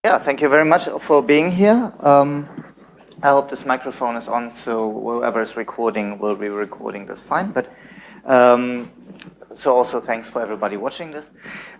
Yeah, thank you very much for being here. I hope this microphone is on, so whoever is recording will be recording this fine. But so also thanks for everybody watching this.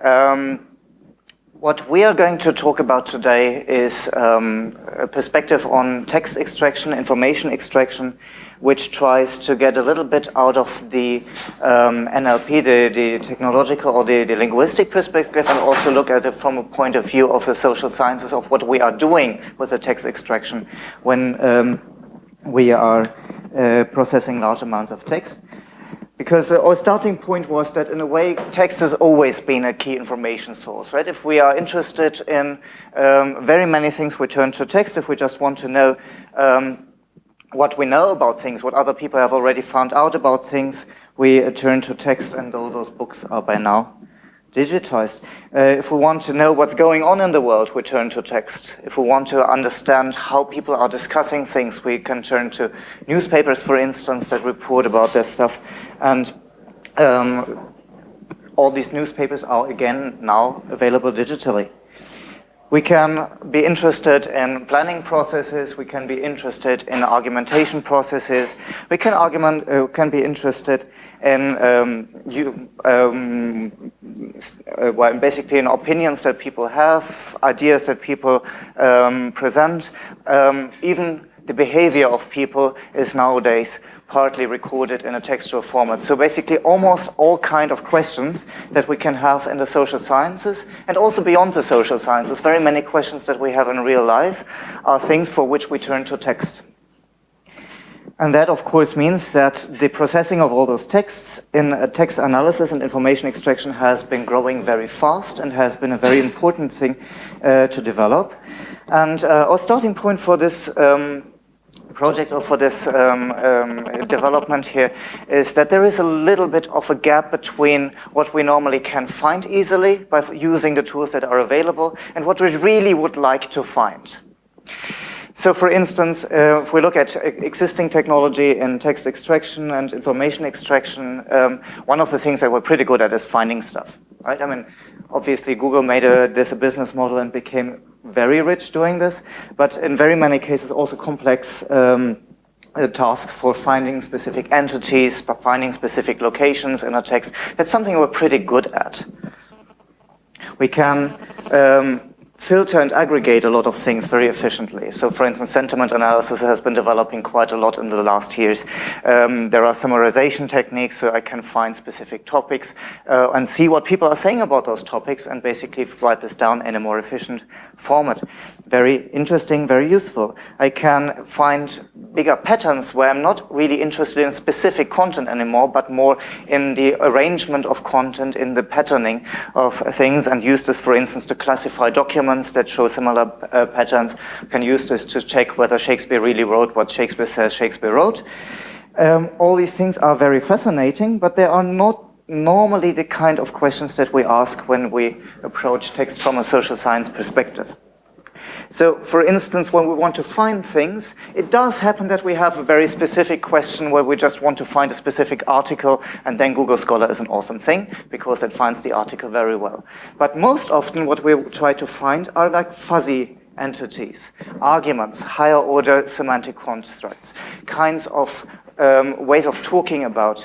What we are going to talk about today is a perspective on text extraction, information extraction, which tries to get a little bit out of the NLP, the technological or the linguistic perspective, and also look at it from a point of view of the social sciences of what we are doing with the text extraction when we are processing large amounts of text. Because our starting point was that, in a way, text has always been a key information source, right? If we are interested in very many things, we turn to text. If we just want to know what we know about things, what other people have already found out about things, we turn to text, and though those books are by now digitized. If we want to know what's going on in the world, we turn to text. If we want to understand how people are discussing things, we can turn to newspapers, for instance, that report about this stuff. And all these newspapers are, again, now available digitally. We can be interested in planning processes. We can be interested in argumentation processes. We can be interested in basically in opinions that people have, ideas that people present. Even the behavior of people is nowadays partly recorded in a textual format. So basically almost all kind of questions that we can have in the social sciences, and also beyond the social sciences, very many questions that we have in real life are things for which we turn to text. And that, of course, means that the processing of all those texts in text analysis and information extraction has been growing very fast and has been a very important thing to develop. And our starting point for this project or for this development here is that there is a little bit of a gap between what we normally can find easily by using the tools that are available and what we really would like to find. So, for instance, if we look at existing technology in text extraction and information extraction, one of the things that we're pretty good at is finding stuff, right? I mean, obviously, Google made this a business model and became very rich doing this, but in very many cases also complex tasks for finding specific entities, finding specific locations in a text. That's something we're pretty good at. We can filter and aggregate a lot of things very efficiently. So, for instance, sentiment analysis has been developing quite a lot in the last years. There are summarization techniques, so I can find specific topics and see what people are saying about those topics and basically write this down in a more efficient format. Very interesting, very useful. I can find bigger patterns where I'm not really interested in specific content anymore, but more in the arrangement of content, in the patterning of things, and use this, for instance, to classify documents that show similar patterns. You can use this to check whether Shakespeare really wrote what Shakespeare says Shakespeare wrote. All these things are very fascinating, but they are not normally the kind of questions that we ask when we approach text from a social science perspective. So, for instance, when we want to find things, it does happen that we have a very specific question where we just want to find a specific article, and then Google Scholar is an awesome thing because it finds the article very well. But most often what we try to find are like fuzzy entities, arguments, higher order semantic constructs, kinds of ways of talking about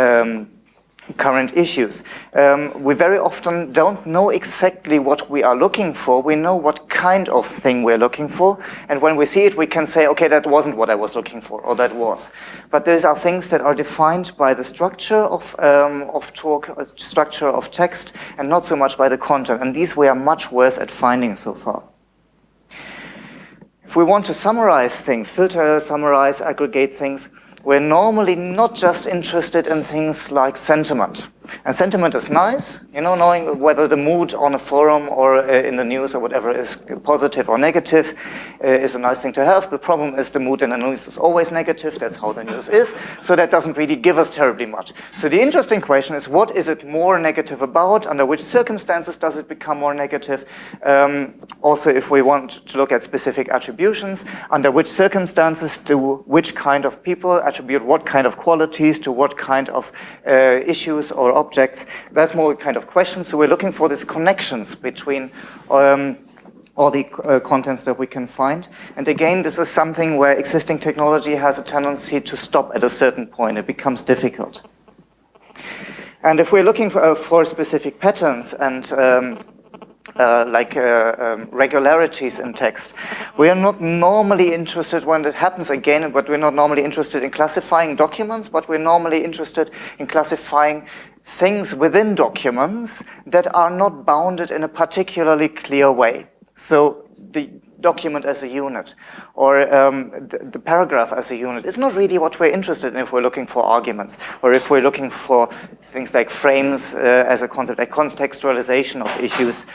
current issues. We very often don't know exactly what we are looking for. We know what kind of thing we're looking for, and when we see it, we can say, okay, that wasn't what I was looking for, or that was. But these are things that are defined by the structure of talk, structure of text, and not so much by the content. And these we are much worse at finding so far. If we want to summarize things, filter, summarize, aggregate things, we're normally not just interested in things like sentiment. And sentiment is nice, you know, knowing whether the mood on a forum or in the news or whatever is positive or negative is a nice thing to have. The problem is the mood in the news is always negative. That's how the news is. So that doesn't really give us terribly much. So the interesting question is, what is it more negative about? Under which circumstances does it become more negative? Also, if we want to look at specific attributions, under which circumstances do which kind of people attribute what kind of qualities to what kind of issues or objects? That's more kind of question. So we're looking for these connections between all the contents that we can find. And again, this is something where existing technology has a tendency to stop at a certain point. It becomes difficult. And if we're looking for specific patterns and regularities in text, we are not normally interested when it happens again, but we're not normally interested in classifying documents, but we're normally interested in classifying things within documents that are not bounded in a particularly clear way. So the document as a unit, or the paragraph as a unit, is not really what we're interested in if we're looking for arguments, or if we're looking for things like frames as a concept, like contextualization of issues.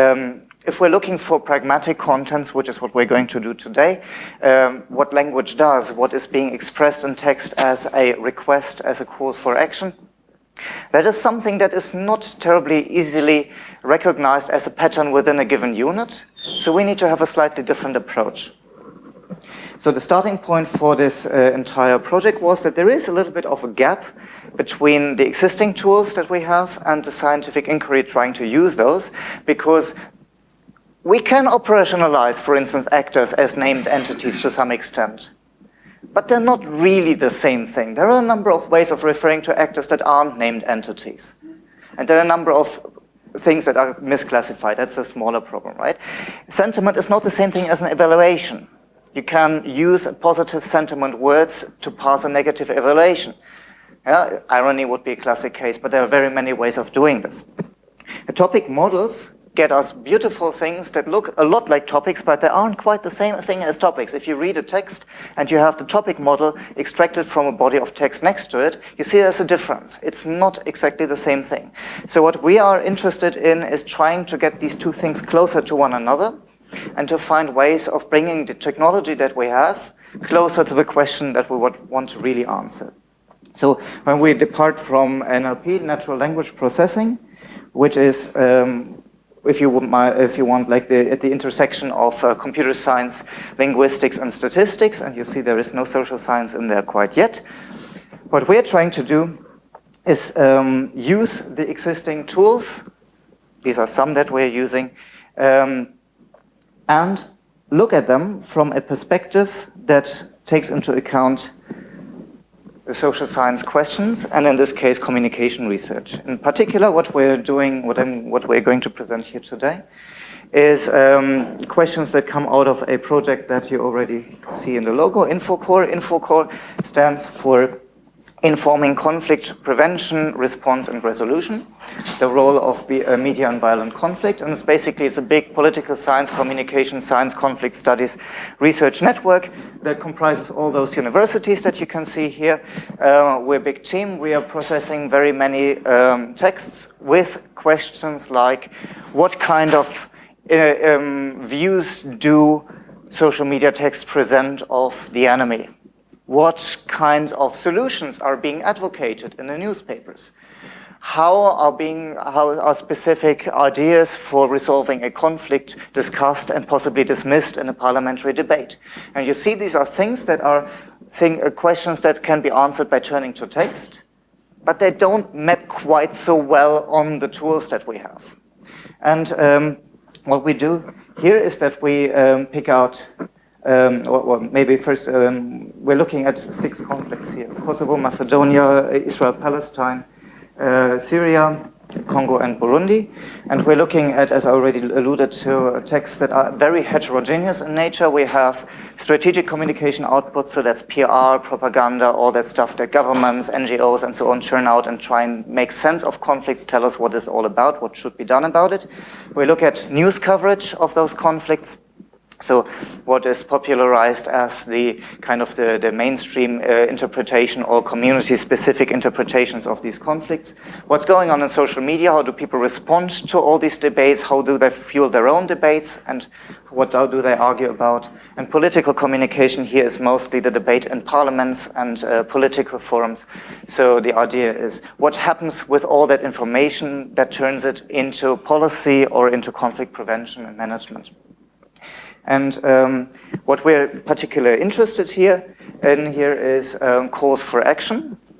If we're looking for pragmatic contents, which is what we're going to do today, what language does, what is being expressed in text as a request, as a call for action, that is something that is not terribly easily recognized as a pattern within a given unit. So we need to have a slightly different approach. So the starting point for this entire project was that there is a little bit of a gap between the existing tools that we have and the scientific inquiry trying to use those, because we can operationalize, for instance, actors as named entities to some extent. But they're not really the same thing. There are a number of ways of referring to actors that aren't named entities. And there are a number of things that are misclassified. That's a smaller problem, right? Sentiment is not the same thing as an evaluation. You can use positive sentiment words to pass a negative evaluation. Yeah, irony would be a classic case, but there are very many ways of doing this. The topic models get us beautiful things that look a lot like topics, but they aren't quite the same thing as topics. If you read a text and you have the topic model extracted from a body of text next to it, you see there's a difference. It's not exactly the same thing. So what we are interested in is trying to get these two things closer to one another and to find ways of bringing the technology that we have closer to the question that we would want to really answer. So when we depart from NLP, natural language processing, which is if you want, like at the intersection of computer science, linguistics, and statistics, and you see there is no social science in there quite yet. What we're trying to do is use the existing tools, these are some that we're using, and look at them from a perspective that takes into account the social science questions, and in this case, communication research. In particular, what we're doing, what we're going to present here today, is questions that come out of a project that you already see in the logo, InfoCore. InfoCore stands for Informing Conflict Prevention, Response and Resolution, the role of media and violent conflict. And it's a big political science, communication science, conflict studies research network that comprises all those universities that you can see here. We're a big team. We are processing very many texts with questions like, what kind of views do social media texts present of the enemy? What kinds of solutions are being advocated in the newspapers? How are specific ideas for resolving a conflict discussed and possibly dismissed in a parliamentary debate? And you see, these are things that are questions that can be answered by turning to text, but they don't map quite so well on the tools that we have. And what we do here is that we pick out or maybe first, we're looking at 6 conflicts here: Kosovo, Macedonia, Israel, Palestine, Syria, Congo, and Burundi. And we're looking at, as I already alluded to, texts that are very heterogeneous in nature. We have strategic communication output, so that's PR, propaganda, all that stuff that governments, NGOs, and so on churn out and try and make sense of conflicts, tell us what it's all about, what should be done about it. We look at news coverage of those conflicts. So what is popularized as the kind of the mainstream interpretation or community-specific interpretations of these conflicts. What's going on in social media? How do people respond to all these debates? How do they fuel their own debates? And what do they argue about? And political communication here is mostly the debate in parliaments and political forums. So the idea is, what happens with all that information that turns it into policy or into conflict prevention and management? And what we're particularly interested in here is calls for action.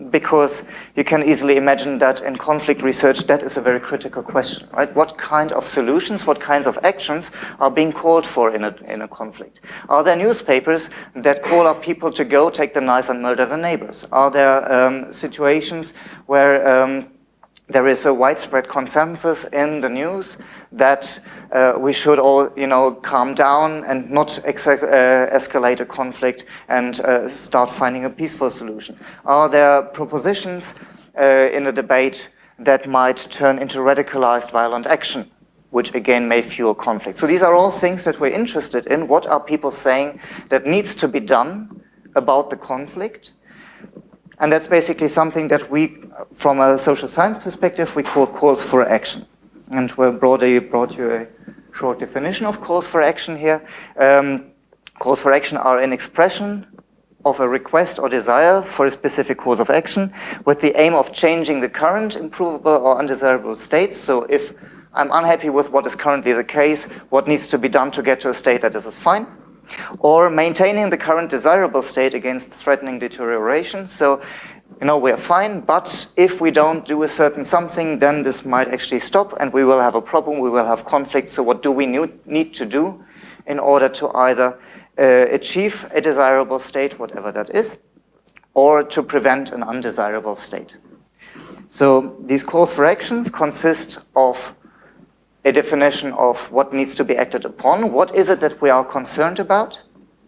because you can easily imagine that in conflict research, that is a very critical question, right? What kind of solutions, what kinds of actions are being called for in a conflict? Are there newspapers that call up people to go take the knife and murder their neighbors? Are there situations where there is a widespread consensus in the news that we should all, calm down and not escalate a conflict and start finding a peaceful solution? Are there propositions in a debate that might turn into radicalized violent action, which again may fuel conflict? So these are all things that we're interested in. What are people saying that needs to be done about the conflict? And that's basically something that we, from a social science perspective, we call calls for action. And we brought you a short definition of calls for action here. Calls for action are an expression of a request or desire for a specific course of action with the aim of changing the current improvable or undesirable states. So if I'm unhappy with what is currently the case, what needs to be done to get to a state that this is fine? Or maintaining the current desirable state against threatening deterioration. So, we're fine, but if we don't do a certain something, then this might actually stop and we will have a problem, we will have conflict. So what do we need to do in order to either achieve a desirable state, whatever that is, or to prevent an undesirable state? So these calls for actions consist of a definition of what needs to be acted upon. What is it that we are concerned about?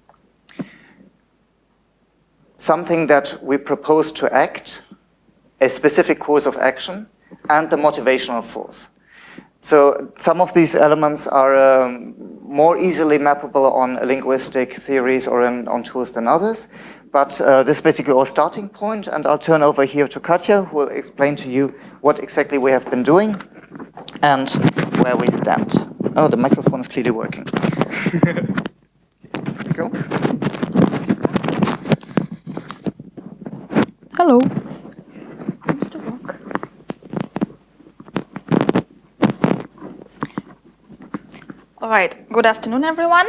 Something that we propose to act, a specific course of action, and the motivational force. So some of these elements are more easily mappable on linguistic theories or on tools than others. But this is basically our starting point, and I'll turn over here to Katja, who will explain to you what exactly we have been doing and where we stand. Oh, the microphone is clearly working. Go. Hello. All right. Good afternoon, everyone.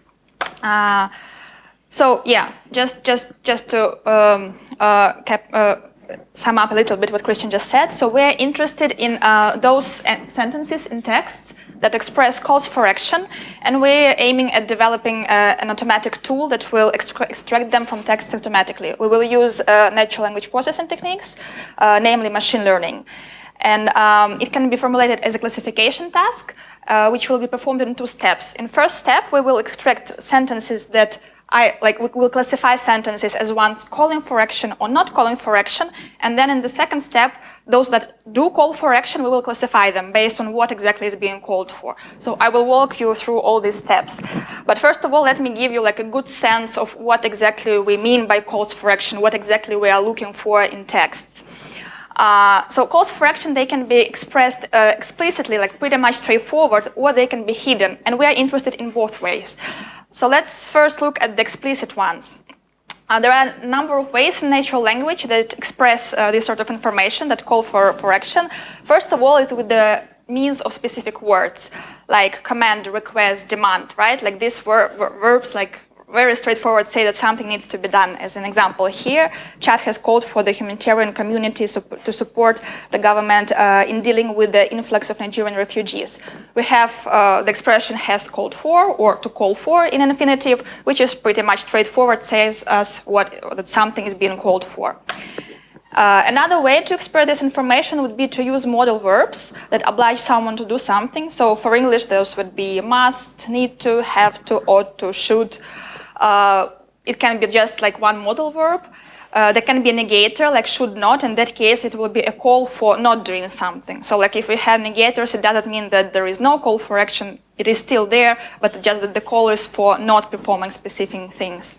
So yeah, just to sum up a little bit what Christian just said. So we're interested in those sentences in texts that express calls for action, and we're aiming at developing an automatic tool that will extract them from text automatically. We will use natural language processing techniques, namely machine learning. And it can be formulated as a classification task, which will be performed in 2 steps. In first step, we will extract sentences that we will classify sentences as ones calling for action or not calling for action. And then in the second step, those that do call for action, we will classify them based on what exactly is being called for. So I will walk you through all these steps. But first of all, let me give you a good sense of what exactly we mean by calls for action, what exactly we are looking for in texts. So calls for action, they can be expressed explicitly, pretty much straightforward, or they can be hidden. And we are interested in both ways. So let's first look at the explicit ones. There are a number of ways in natural language that express this sort of information that call for action. First of all, is with the means of specific words, like command, request, demand, right? Like these verbs, very straightforward, say that something needs to be done. As an example here, Chad has called for the humanitarian community to support the government in dealing with the influx of Nigerian refugees. We have the expression has called for, or to call for in an infinitive, which is pretty much straightforward, says us that something is being called for. Another way to express this information would be to use modal verbs that oblige someone to do something. So for English, those would be must, need to, have to, ought to, should. It can be just one modal verb. There can be a negator, like should not. In that case, it will be a call for not doing something. So if we have negators, it doesn't mean that there is no call for action. It is still there, but just that the call is for not performing specific things.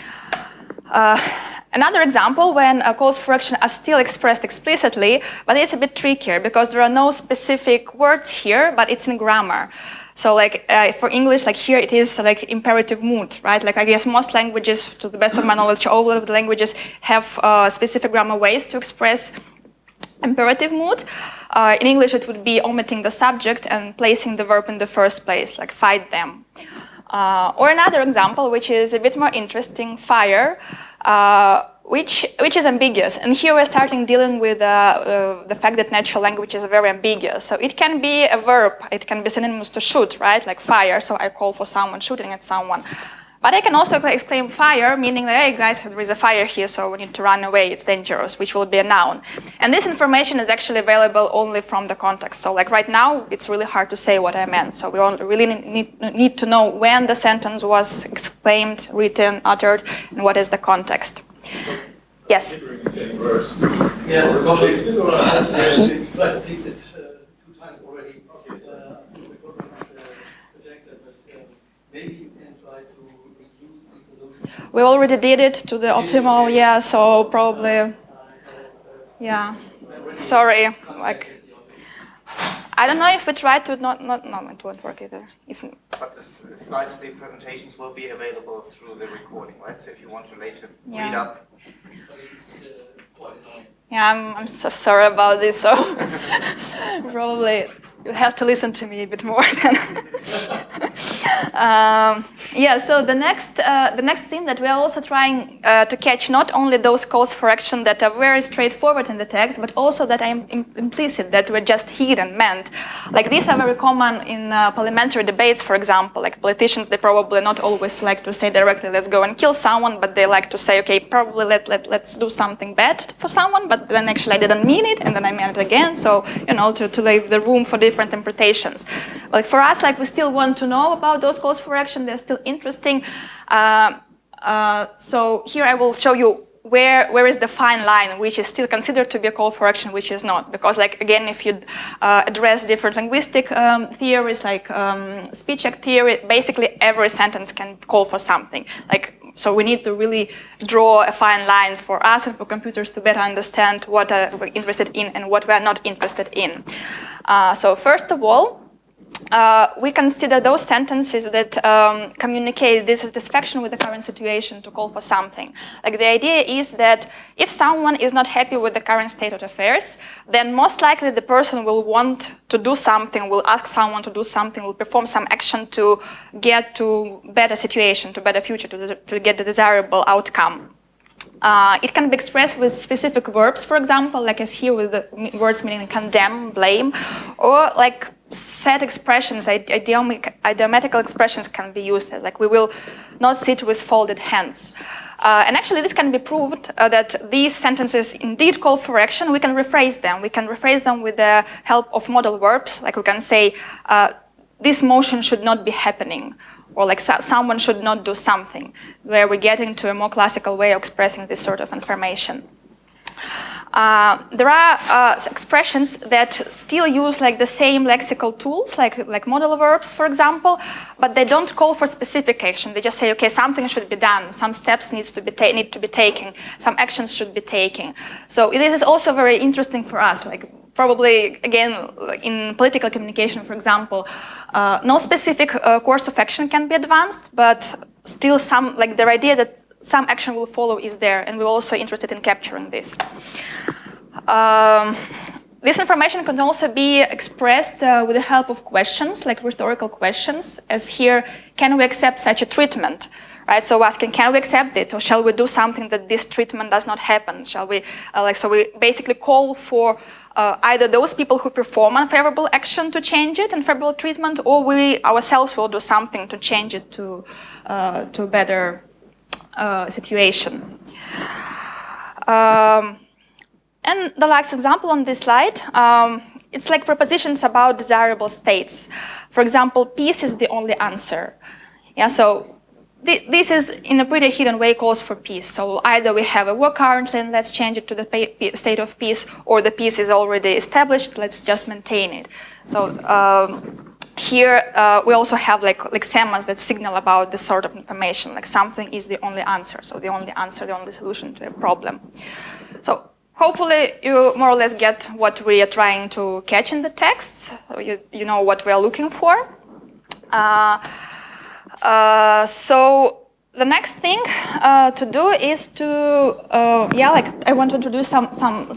Another example when calls for action are still expressed explicitly, but it's a bit trickier because there are no specific words here, but it's in grammar. So for English, here it is imperative mood, right? I guess most languages, to the best of my knowledge, all of the languages have specific grammar ways to express imperative mood. In English, it would be omitting the subject and placing the verb in the first place, like fight them. Or another example, which is a bit more interesting, fire. which is ambiguous. And here we're starting dealing with the fact that natural language is very ambiguous. So it can be a verb, it can be synonymous to shoot, right? Like fire, so I call for someone shooting at someone. But I can also exclaim fire, meaning that, hey guys, there is a fire here, so we need to run away, it's dangerous, which will be a noun. And this information is actually available only from the context. So like right now, it's really hard to say what I meant. So we really need to know when the sentence was exclaimed, written, uttered, and what is the context. Yes? It's getting worse. Yes, the problem is still around. We tried to fix it 2 times already. The problem is projected, but maybe you can try to reduce the solution. We already did it to the optimal, yeah, so probably, yeah. Sorry, like, I don't know if we try to no, it won't work either. But the slides, the presentations will be available through the recording, right? So if you want to later read up. Yeah, I'm so sorry about this, so probably you have to listen to me a bit more then. Yeah, so the next thing that we are also trying to catch, not only those calls for action that are very straightforward in the text, but also that are implicit, that were just hidden, meant. Like these are very common in parliamentary debates, for example. Like politicians, they probably not always like to say directly, let's go and kill someone, but they like to say, okay, probably let's do something bad for someone, but then actually I didn't mean it, and then I meant it again. So, you know, to leave the room for different interpretations. Like for us, like we still want to know about those calls for action. They're still interesting. So here I will show you where is the fine line, which is still considered to be a call for action, which is not. Because, like, again, if you address different linguistic theories, like speech act theory, basically every sentence can call for something. Like, so we need to really draw a fine line for us and for computers to better understand what we're interested in and what we're not interested in. So first of all, we consider those sentences that communicate dissatisfaction with the current situation to call for something. Like the idea is that if someone is not happy with the current state of affairs, then most likely the person will want to do something, will ask someone to do something, will perform some action to get to better situation, to better future, to get the desirable outcome. It can be expressed with specific verbs, for example, like as here with the words meaning condemn, blame, or like set expressions, idiomatical expressions can be used, like we will not sit with folded hands. And actually this can be proved that these sentences indeed call for action. We can rephrase them. We can rephrase them with the help of modal verbs, like we can say, this motion should not be happening, or like someone should not do something, where we get into a more classical way of expressing this sort of information. There are expressions that still use like the same lexical tools, like modal verbs, for example, but they don't call for specific action. They just say, okay, something should be done, some steps need to be taken, some actions should be taken. So this is also very interesting for us. Like probably, again, in political communication, for example, no specific course of action can be advanced, but still some, like the idea that some action will follow is there, and we're also interested in capturing this. This information can also be expressed with the help of questions, like rhetorical questions, as here, can we accept such a treatment? Right, so asking, can we accept it, or shall we do something that this treatment does not happen? Shall we, so we basically call for either those people who perform unfavorable action to change it, unfavorable treatment, or we ourselves will do something to change it to a better situation. And the last example on this slide, it's like propositions about desirable states. For example, peace is the only answer. Yeah, so this is in a pretty hidden way calls for peace. So either we have a war currently and let's change it to the state of peace, or the peace is already established, let's just maintain it. So here we also have like semmas that signal about this sort of information, like something is the only answer. So the only answer, the only solution to a problem. So hopefully you more or less get what we are trying to catch in the texts. You know what we are looking for. So the next thing to do is to, I want to introduce our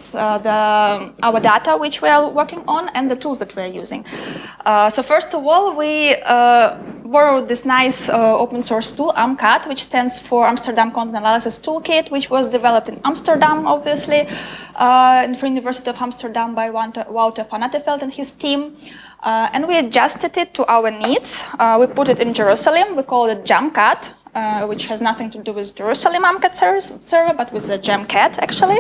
data which we are working on and the tools that we are using. So first of all, we borrowed this nice open source tool, AMCAT, which stands for Amsterdam Content Analysis Toolkit, which was developed in Amsterdam, obviously, in the Free University of Amsterdam by Wouter van Attenveld and his team. And we adjusted it to our needs. We put it in Jerusalem. We called it Jamcat, which has nothing to do with Jerusalem AMCAT server, but with the Jamcat, actually.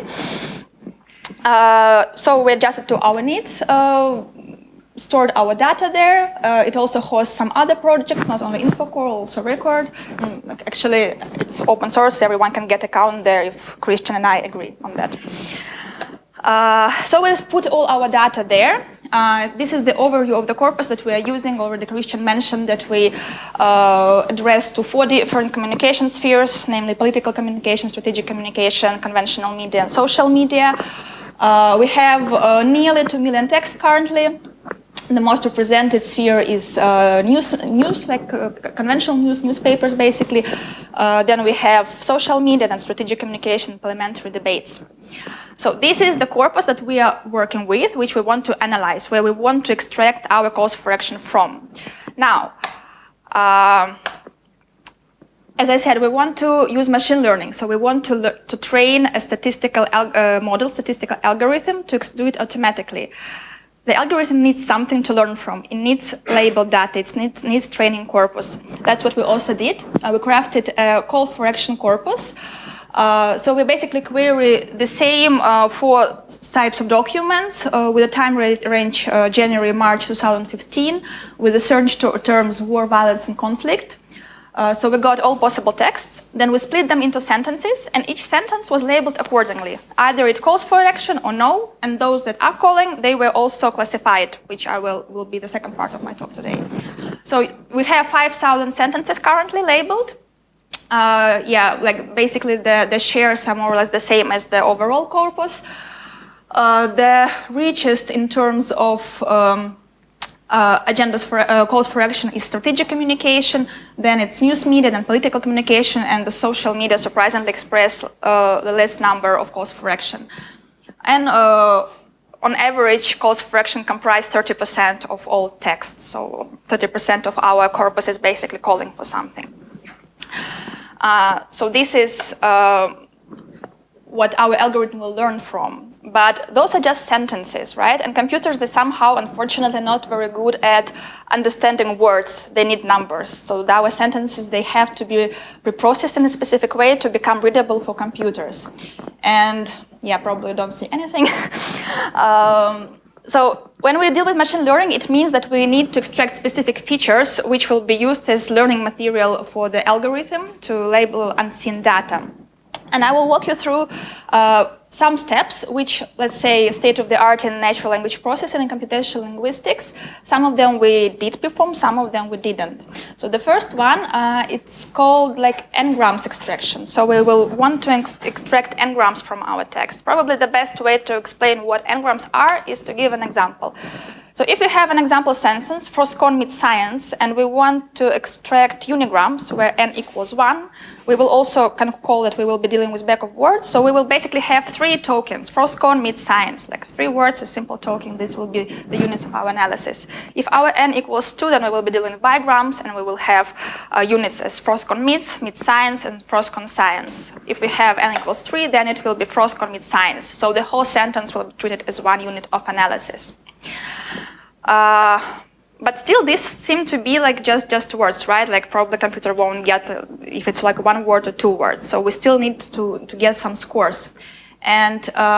So we adjusted to our needs. Stored our data there. It also hosts some other projects, not only Infocore, also Record. Actually, it's open source. Everyone can get account there if Christian and I agree on that. So we put all our data there. This is the overview of the corpus that we are using. Already Christian mentioned that we address to 4 different communication spheres, namely political communication, strategic communication, conventional media, and social media. We have nearly 2 million texts currently. The most represented sphere is news, like conventional newspapers, basically. Then we have social media and strategic communication, parliamentary debates. So this is the corpus that we are working with, which we want to analyze, where we want to extract our calls for action from. Now, as I said, we want to use machine learning. So we want to train a statistical model, statistical algorithm to do it automatically. The algorithm needs something to learn from. It needs labeled data. It needs training corpus. That's what we also did. We crafted a call for action corpus. So we basically query the same 4 types of documents with a time range January-March 2015 with the search terms war, violence, and conflict. So we got all possible texts, then we split them into sentences, and each sentence was labeled accordingly. Either it calls for action or no, and those that are calling, they were also classified, which I will be the second part of my talk today. So we have 5,000 sentences currently labeled. Like basically the shares are more or less the same as the overall corpus. The richest in terms of agendas for calls for action is strategic communication, then it's news media, then political communication, and the social media surprisingly express the least number of calls for action. And on average, calls for action comprise 30% of all texts, so 30% of our corpus is basically calling for something. So this is what our algorithm will learn from. But those are just sentences, right? And computers, they somehow, unfortunately, are not very good at understanding words. They need numbers. So our sentences, they have to be reprocessed in a specific way to become readable for computers. And yeah, probably you don't see anything. So when we deal with machine learning, it means that we need to extract specific features which will be used as learning material for the algorithm to label unseen data. And I will walk you through some steps which, let's say, state-of-the-art in natural language processing and computational linguistics. Some of them we did perform, some of them we didn't. So the first one, it's called like n-grams extraction. So we will want to extract n-grams from our text. Probably the best way to explain what n-grams are is to give an example. So if we have an example sentence, Frostcon meets science, and we want to extract unigrams where n equals 1, we will also kind of call it, we will be dealing with back of words. So we will basically have 3 tokens. Frostcon meets science, like 3 words, a simple token. This will be the units of our analysis. If our n equals 2, then we will be dealing with bigrams, and we will have units as Frostcon meets science, and Frostcon science. If we have n equals 3, then it will be Frostcon meets science. So the whole sentence will be treated as 1 unit of analysis. But still, these seem to be like just words, right? Like probably the computer won't get if it's like 1 word or 2 words. So we still need to get some scores. And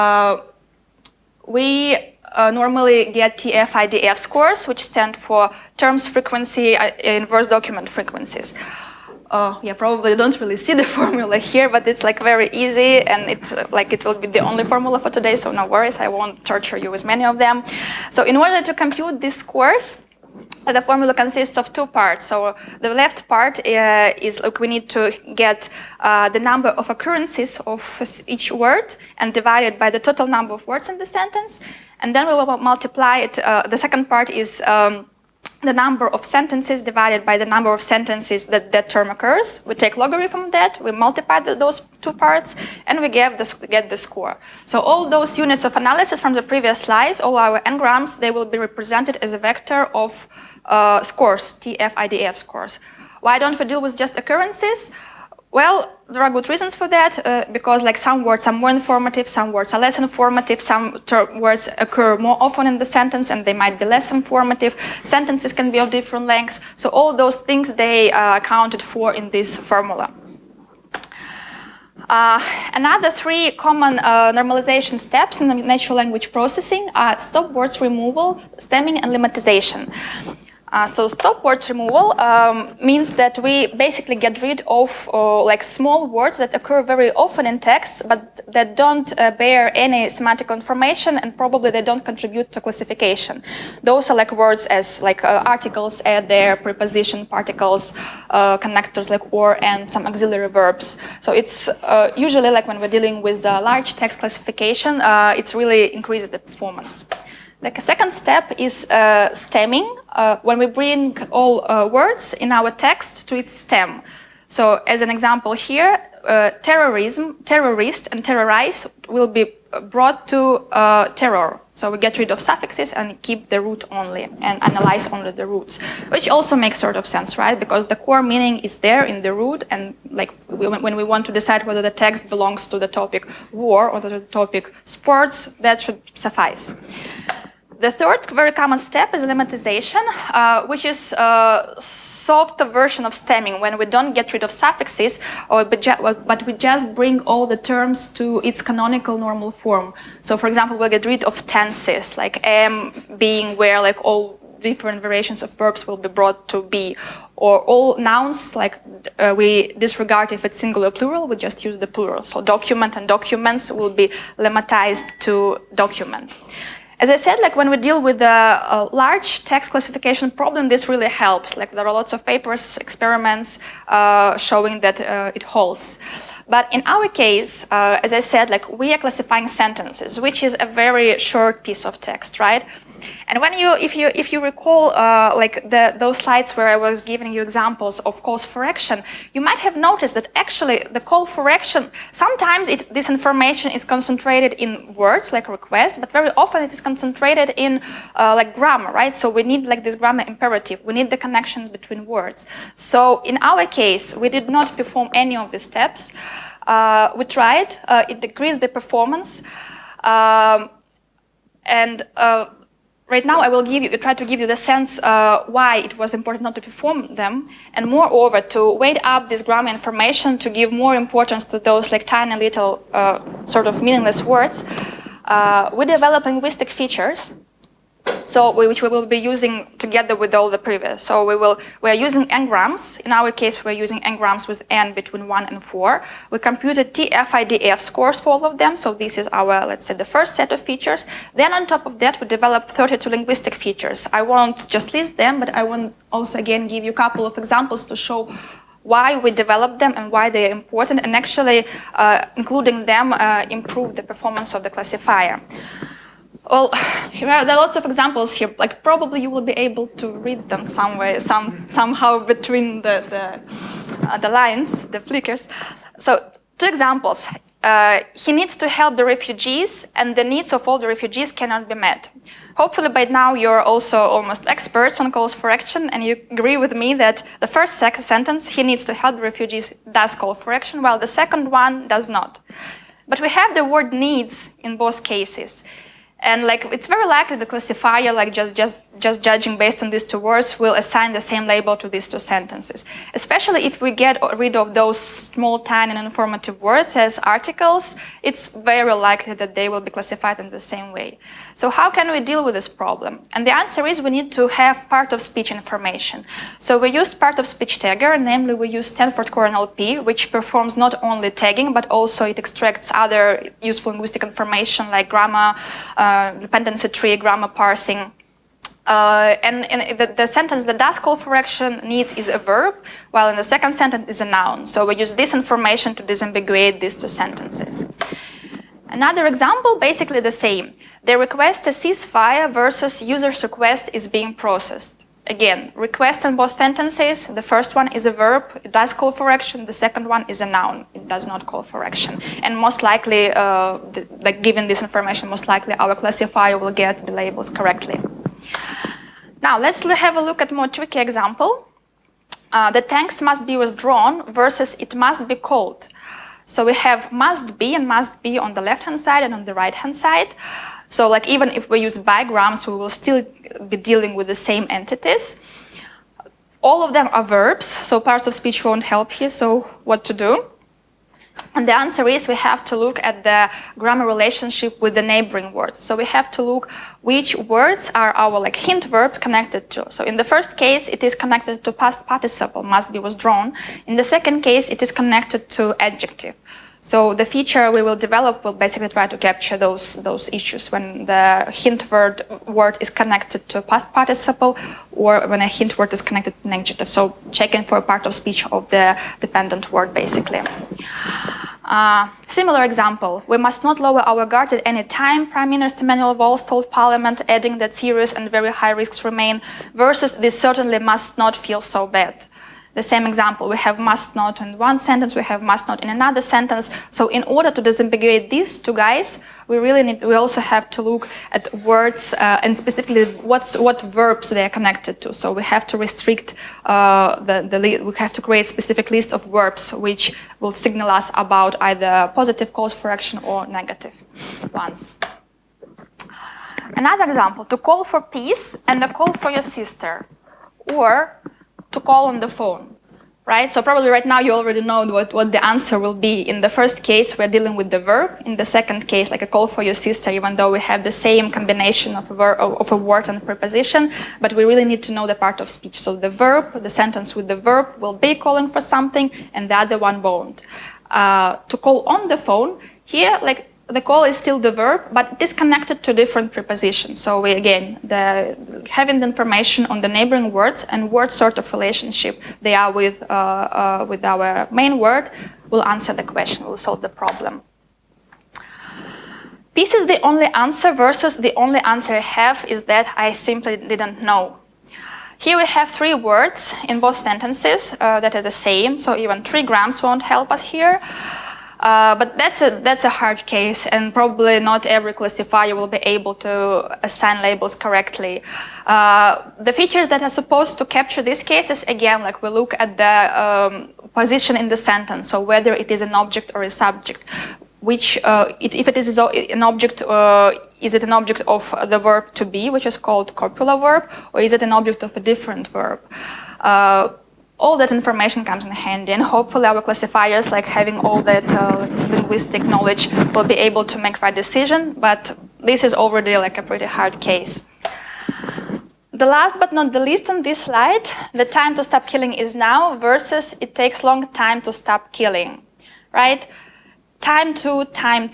we normally get TF-IDF scores, which stand for terms frequency, inverse document frequencies. Yeah, probably you don't really see the formula here, but it's like very easy, and it's like it will be the only formula for today, so no worries, I won't torture you with many of them. So in order to compute these scores, the formula consists of 2 parts. So the left part is like we need to get the number of occurrences of each word and divide it by the total number of words in the sentence, and then we will multiply it. The second part is the number of sentences divided by the number of sentences that that term occurs. We take logarithm of that, we multiply those two parts, and we get the score. So all those units of analysis from the previous slides, all our n-grams, they will be represented as a vector of scores, TF, IDF scores. Why don't we deal with just occurrences? Well, there are good reasons for that, because like some words are more informative, some words are less informative, some words occur more often in the sentence and they might be less informative. Sentences can be of different lengths. So all those things, they are accounted for in this formula. Another three common normalization steps in the natural language processing are stop words removal, stemming, and lemmatization. So stop words removal means that we basically get rid of like small words that occur very often in texts, but that don't bear any semantic information, and probably they don't contribute to classification. Those are like words as like articles, their, preposition, particles, connectors like or, and some auxiliary verbs. So it's usually like when we're dealing with large text classification, it really increases the performance. Like a second step is stemming, when we bring all words in our text to its stem. So as an example here, terrorism, terrorist, and terrorize will be brought to terror. So we get rid of suffixes and keep the root only and analyze only the roots, which also makes sort of sense, right? Because the core meaning is there in the root, and like when we want to decide whether the text belongs to the topic war or to the topic sports, that should suffice. The third very common step is lemmatization, which is a soft version of stemming, when we don't get rid of suffixes, but we just bring all the terms to its canonical normal form. So, for example, we'll get rid of tenses, like am, being, where, like all different variations of verbs will be brought to be, or all nouns, like we disregard if it's singular or plural, we just use the plural. So document and documents will be lemmatized to document. As I said, like when we deal with a large text classification problem, this really helps. Like there are lots of papers, experiments showing that it holds. But in our case, as I said, like we are classifying sentences, which is a very short piece of text, right? And when if you recall, like those slides where I was giving you examples of calls for action, you might have noticed that actually the call for action, sometimes this information is concentrated in words like request, but very often it is concentrated in like grammar, right? So we need like this grammar imperative. We need the connections between words. So in our case, we did not perform any of these steps. We tried. It decreased the performance, right now, I will try to give you the sense why it was important not to perform them, and moreover, to weight up this grammar information to give more importance to those like tiny little sort of meaningless words. We develop linguistic features, which we will be using together with all the previous. So we are using n-grams. In our case, we are using n-grams with n between 1 and 4. We computed TF-IDF scores for all of them. So this is our, let's say, the first set of features. Then on top of that, we developed 32 linguistic features. I won't just list them, but I want also again give you a couple of examples to show why we developed them and why they are important, and actually including them improve the performance of the classifier. Well, there are lots of examples here. Like probably you will be able to read them somehow between the lines, the flickers. So 2 examples. He needs to help the refugees, and the needs of all the refugees cannot be met. Hopefully by now you're also almost experts on calls for action, and you agree with me that the first sentence, he needs to help the refugees, does call for action, while the second one does not. But we have the word needs in both cases. And like it's very likely the classifier, like just judging based on these 2 words, will assign the same label to these 2 sentences. Especially if we get rid of those small, tiny, and informative words as articles, it's very likely that they will be classified in the same way. So how can we deal with this problem? And the answer is we need to have part-of-speech information. So we used part-of-speech tagger, namely we use Stanford Core NLP, which performs not only tagging, but also it extracts other useful linguistic information like grammar, dependency tree, grammar parsing. And the sentence that does call for action needs is a verb, while in the second sentence is a noun. So we use this information to disambiguate these 2 sentences. Another example, basically the same. They request a ceasefire versus user's request is being processed. again, request in both sentences. The first one is a verb, it does call for action. The second one is a noun, it does not call for action. And most likely, like given this information, most likely our classifier will get the labels correctly. Now, let's have a look at a more tricky example. The text must be withdrawn versus it must be called. So we have must be and must be on the left-hand side and on the right-hand side. So like even if we use bigrams, we will still be dealing with the same entities. All of them are verbs, so parts of speech won't help here, so what to do? And the answer is we have to look at the grammar relationship with the neighboring words. So we have to look which words are our like hint verbs connected to. So in the first case, it is connected to past participle, must be withdrawn. In the second case, it is connected to adjective. So the feature we will develop will basically try to capture those issues when the hint word is connected to past participle or when a hint word is connected to an adjective. So checking for a part of speech of the dependent word, basically. Similar example, we must not lower our guard at any time, Prime Minister Manuel Valls told Parliament, adding that serious and very high risks remain, versus this certainly must not feel so bad. The same example, we have must not in one sentence, we have must not in another sentence. So in order to disambiguate these two guys, we also have to look at words and specifically what verbs they are connected to. So we have to restrict we have to create specific list of verbs which will signal us about either positive calls for action or negative ones. Another example, to call for peace and a call for your sister, or to call on the phone, right? So probably right now you already know what the answer will be. In the first case, we're dealing with the verb. In the second case, like a call for your sister, even though we have the same combination of a word and a preposition, but we really need to know the part of speech. So the verb, the sentence with the verb will be calling for something and the other one won't. To call on the phone, here, like, the call is still the verb, but it is connected to different prepositions. So we, again, having the information on the neighboring words and what sort of relationship they are with our main word will answer the question, will solve the problem. This is the only answer versus the only answer I have is that I simply didn't know. Here we have three words in both sentences that are the same, so even 3 grams won't help us here. But that's a hard case, and probably not every classifier will be able to assign labels correctly. The features that are supposed to capture these cases, again, like we look at the position in the sentence, so whether it is an object or a subject. Which, if it is an object, is it an object of the verb to be, which is called copula verb, or is it an object of a different verb? All that information comes in handy, and hopefully our classifiers, like having all that linguistic knowledge, will be able to make right decision, but this is already like a pretty hard case. The last but not the least on this slide, the time to stop killing is now versus it takes long time to stop killing, right? Time to,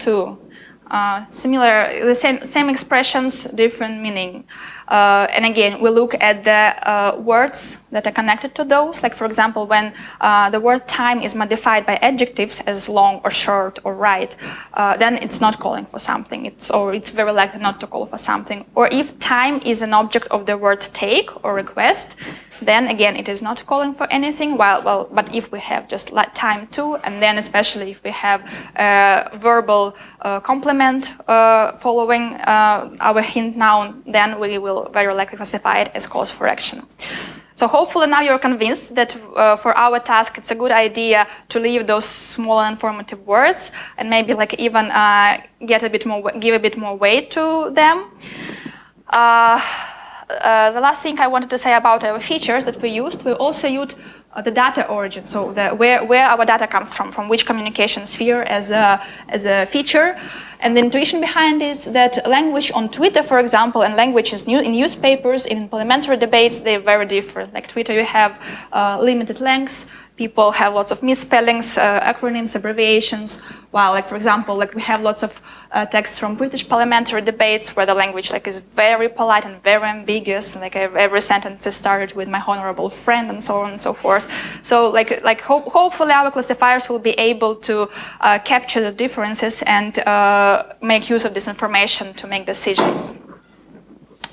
similar, the same expressions, different meaning. And again, we look at the words that are connected to those. Like, for example, when the word time is modified by adjectives as long or short or right, then it's not calling for something. It's very likely not to call for something. Or if time is an object of the word take or request, then again, it is not calling for anything. But if we have just like time to, and then especially if we have a verbal complement following our hint noun, then we will very likely classify it as calls for action. So hopefully now you're convinced that for our task, it's a good idea to leave those small and informative words and maybe like even give a bit more weight to them. The last thing I wanted to say about our features that we used, we also used the data origin, so where our data comes from which communication sphere as a feature. And the intuition behind is that language on Twitter, for example, and languages in newspapers, in parliamentary debates, they're very different. Like Twitter, you have limited lengths. People have lots of misspellings, acronyms, abbreviations. While, like for example, like we have lots of texts from British parliamentary debates where the language like is very polite and very ambiguous. And, like every sentence is started with "my honorable friend" and so on and so forth. So hopefully our classifiers will be able to capture the differences and make use of this information to make decisions.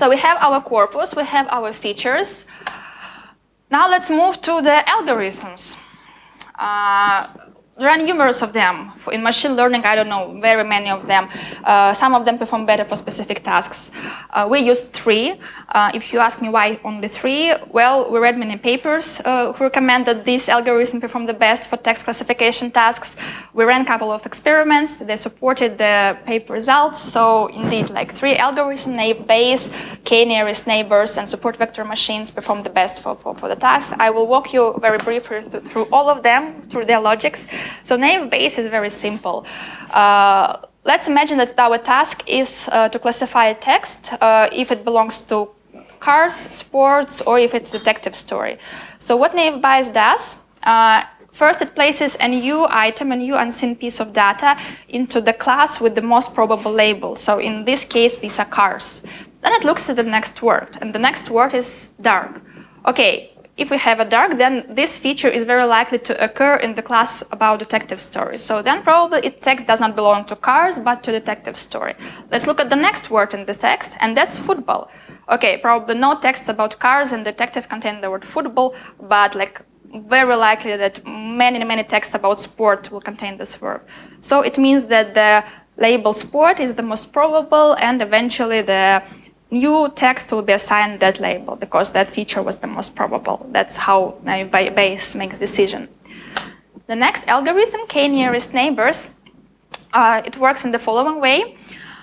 So we have our corpus, we have our features. Now let's move to the algorithms. There are numerous of them. In machine learning, I don't know, very many of them. Some of them perform better for specific tasks. We use 3. If you ask me why only 3, well, we read many papers who recommend that this algorithm perform the best for text classification tasks. We ran a couple of experiments. They supported the paper results. So indeed, like 3 algorithms, naive Bayes, k-nearest neighbors, and support vector machines perform the best for the task. I will walk you very briefly through all of them, through their logics. So naive Bayes is very simple. Let's imagine that our task is to classify a text if it belongs to cars, sports, or if it's a detective story. So what naive Bayes does, first it places a new item, a new unseen piece of data into the class with the most probable label. So in this case, these are cars. Then it looks at the next word, and the next word is dark. Okay. If we have a dark, then this feature is very likely to occur in the class about detective story. So then probably text does not belong to cars, but to detective story. Let's look at the next word in the text, and that's football. Okay, probably no texts about cars and detective contain the word football, but like very likely that many texts about sport will contain this verb. So it means that the label sport is the most probable, and eventually the new text will be assigned that label because that feature was the most probable. That's how Bayes makes decision. The next algorithm, k-nearest neighbors, it works in the following way.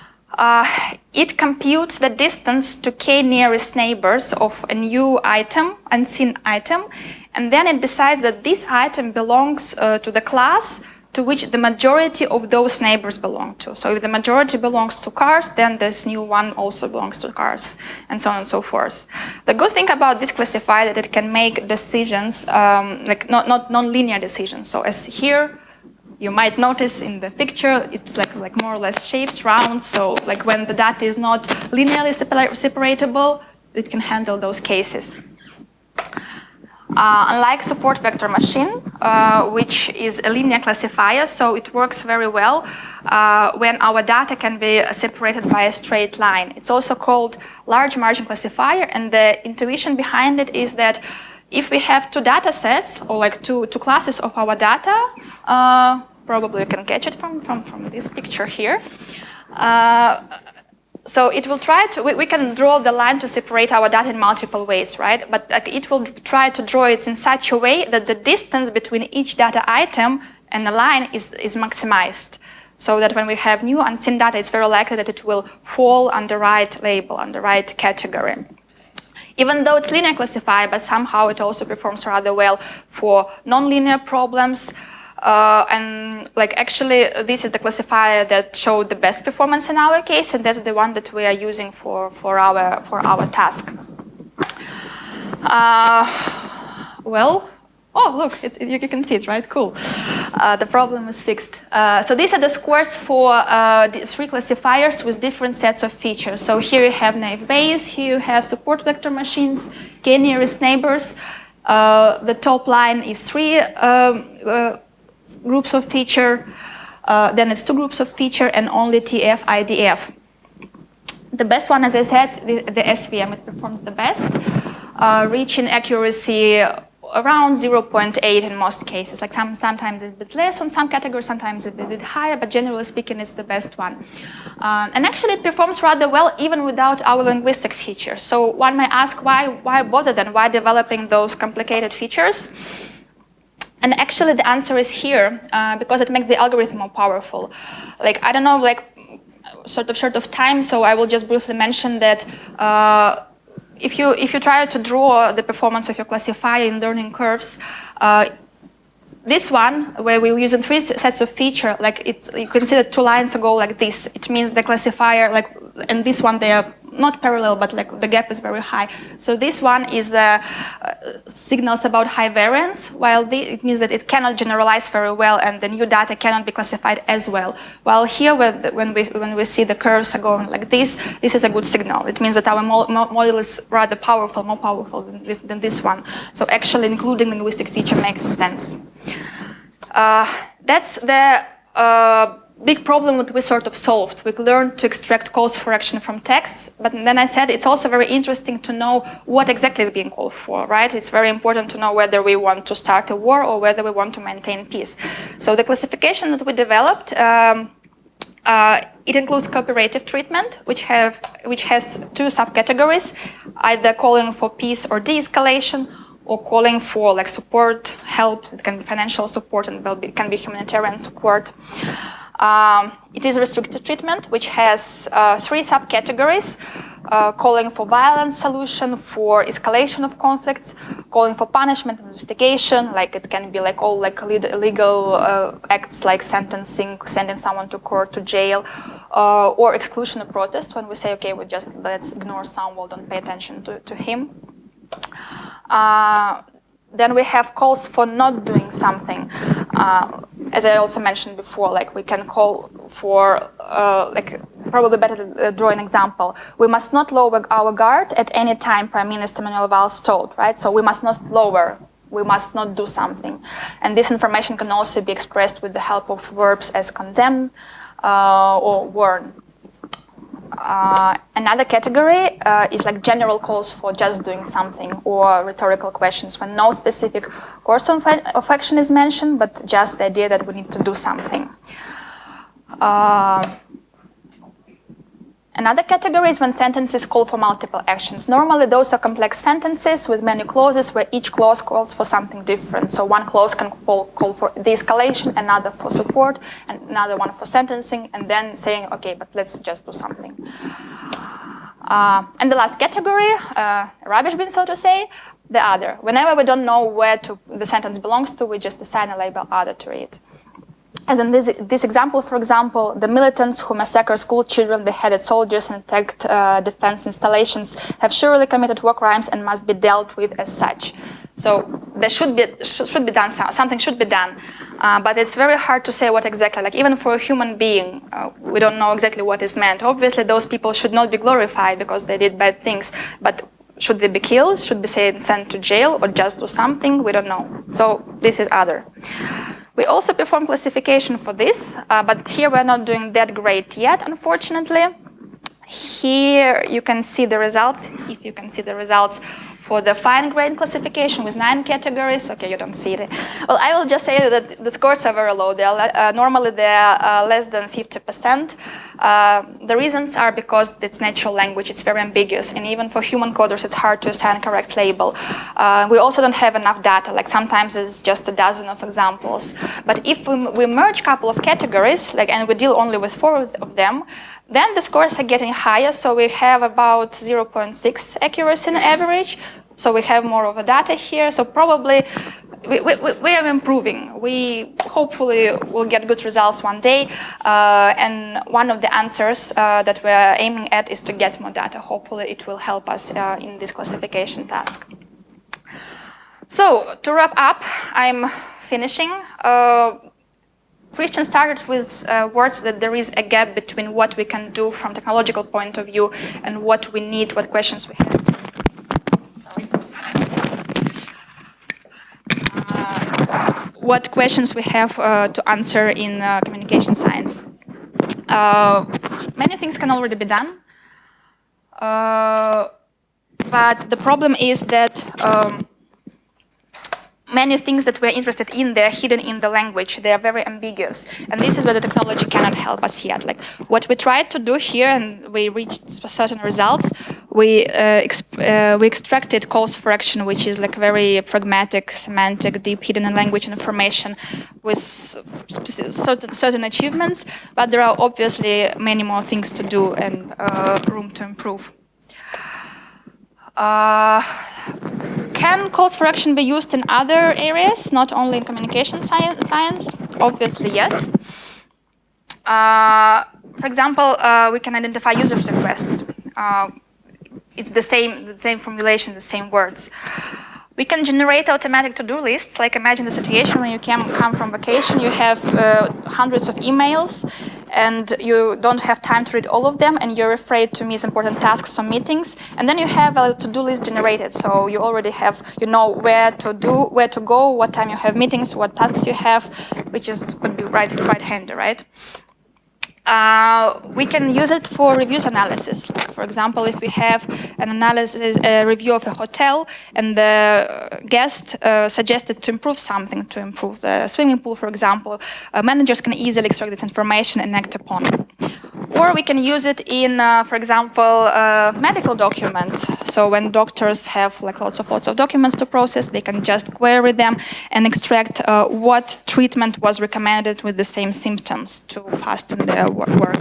It computes the distance to k-nearest neighbors of a new item, unseen item, and then it decides that this item belongs to the class to which the majority of those neighbors belong to. So if the majority belongs to cars, then this new one also belongs to cars, and so on and so forth. The good thing about this classifier is that it can make decisions, like not non-linear decisions. So as here, you might notice in the picture, it's like more or less shapes, rounds. So like when the data is not linearly separatable, it can handle those cases. Unlike support vector machine, which is a linear classifier, so it works very well when our data can be separated by a straight line. It's also called large margin classifier, and the intuition behind it is that if we have 2 data sets, or like two classes of our data, probably you can catch it from this picture here. So it will try to, we can draw the line to separate our data in multiple ways, right? But it will try to draw it in such a way that the distance between each data item and the line is maximized. So that when we have new unseen data, it's very likely that it will fall on the right label, on the right category. Even though it's linear classifier, but somehow it also performs rather well for nonlinear problems. And like actually, this is the classifier that showed the best performance in our case, and that's the one that we are using for our task. Well, oh look, you can see it, right? Cool. The problem is fixed. So these are the scores for 3 classifiers with different sets of features. So here you have naive Bayes, here you have support vector machines, k-nearest neighbors. The top line is 3 groups of feature, then it's 2 groups of feature, and only TF, IDF. The best one, as I said, the SVM, it performs the best, reaching accuracy around 0.8 in most cases. Like sometimes it's a bit less on some categories, sometimes a bit higher, but generally speaking, it's the best one. And actually, it performs rather well even without our linguistic features. So one might ask, why bother then? Why developing those complicated features? And actually, the answer is here, because it makes the algorithm more powerful. Like, I don't know, like, sort of short of time, so I will just briefly mention that if you try to draw the performance of your classifier in learning curves, this one, where we're using 3 sets of feature, like you can see that 2 lines go like this. It means the classifier, like, and this one, they are not parallel, but like the gap is very high. So this one is the signals about high variance, while it means that it cannot generalize very well, and the new data cannot be classified as well. While here, when we see the curves are going like this is a good signal. It means that our model is rather powerful, more powerful than this one. So actually, including linguistic feature makes sense. That's the big problem that we sort of solved. We learned to extract calls for action from texts, but then I said it's also very interesting to know what exactly is being called for, right? It's very important to know whether we want to start a war or whether we want to maintain peace. So the classification that we developed, it includes cooperative treatment, which has two subcategories, either calling for peace or de-escalation, or calling for like support, help. It can be financial support and it can be humanitarian support. It is restricted treatment, which has three subcategories, calling for violence solution, for escalation of conflicts, calling for punishment and investigation, like it can be like all like illegal acts like sentencing, sending someone to court, to jail, or exclusion of protest, when we say, okay, let's ignore someone, don't pay attention to him. Then we have calls for not doing something. As I also mentioned before, like we can call for, like probably better to draw an example. We must not lower our guard at any time Prime Minister Manuel Valls told, right? So we must not lower, we must not do something. And this information can also be expressed with the help of verbs as condemn or warn. Another category is like general calls for just doing something, or rhetorical questions when no specific course of action is mentioned, but just the idea that we need to do something. Another category is when sentences call for multiple actions. Normally those are complex sentences with many clauses where each clause calls for something different. So one clause can call for de-escalation, another for support, and another one for sentencing, and then saying, okay, but let's just do something. And the last category, rubbish bin, so to say, the other. Whenever we don't know where the sentence belongs to, we just assign a label other to it. As in this example, for example, the militants who massacred school children, beheaded soldiers, and attacked defense installations have surely committed war crimes and must be dealt with as such. So there should be done something should be done, but it's very hard to say what exactly. Like even for a human being, we don't know exactly what is meant. Obviously, those people should not be glorified because they did bad things, but should they be killed? Should be sent to jail or just do something? We don't know. So this is other. We also perform classification for this, but here we're not doing that great yet, unfortunately. Here you can see the results, if you can see the results for the fine-grained classification with 9 categories. Okay, you don't see it. Well, I will just say that the scores are very low. Normally they're less than 50%. The reasons are because it's natural language, it's very ambiguous, and even for human coders it's hard to assign a correct label. We also don't have enough data, like sometimes it's just a dozen of examples. But if we merge a couple of categories, and we deal only with 4 of them, then the scores are getting higher, so we have about 0.6 accuracy on average. So we have more of a data here, so probably we are improving. We hopefully will get good results one day, and one of the answers that we're aiming at is to get more data. Hopefully it will help us in this classification task. So to wrap up, I'm finishing. Christian started with words that there is a gap between what we can do from technological point of view and what we need, what questions we have. What questions we have to answer in communication science. Many things can already be done, but the problem is that many things that we're interested in, they're hidden in the language. They are very ambiguous. And this is where the technology cannot help us yet. Like what we tried to do here, and we reached certain results, we extracted calls for action, which is like very pragmatic, semantic, deep hidden in language information with certain achievements. But there are obviously many more things to do and room to improve. Can calls for action be used in other areas, not only in communication science? Obviously, yes. For example, we can identify users' requests. It's the same formulation, the same words. We can generate automatic to-do lists. Like imagine the situation when you come from vacation, you have hundreds of emails, and you don't have time to read all of them, and you're afraid to miss important tasks or meetings. And then you have a to-do list generated, so you already have, you know where to go, what time you have meetings, what tasks you have, which is could be quite handy, right? We can use it for reviews analysis. Like, for example, if we have an analysis, a review of a hotel, and the guest suggested to improve something, to improve the swimming pool, for example, managers can easily extract this information and act upon it. Or we can use it in, for example, medical documents. So when doctors have like lots of documents to process, they can just query them and extract what treatment was recommended with the same symptoms to fasten their work.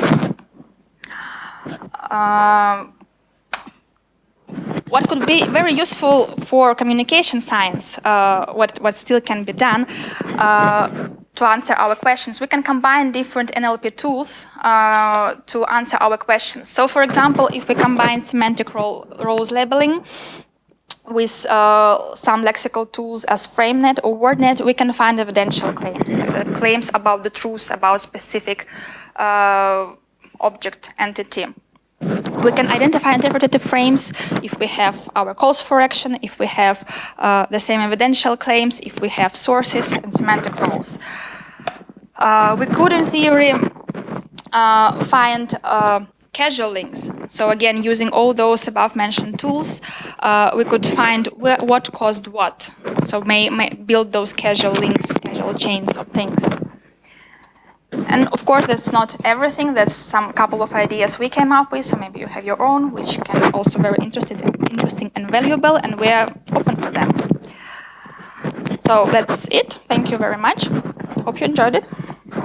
What could be very useful for communication science, what still can be done, to answer our questions, we can combine different NLP tools to answer our questions. So, for example, if we combine semantic roles labeling with some lexical tools as FrameNet or WordNet, we can find evidential claims, claims about the truth about specific object entity. We can identify interpretative frames if we have our calls for action, if we have the same evidential claims, if we have sources and semantic roles. We could, in theory, find causal links. So again, using all those above-mentioned tools, we could find what caused what. So may build those causal links, causal chains of things. And of course, that's not everything. That's some couple of ideas we came up with. So maybe you have your own, which can also be very interesting and valuable, and we are open for them. So that's it. Thank you very much. Hope you enjoyed it.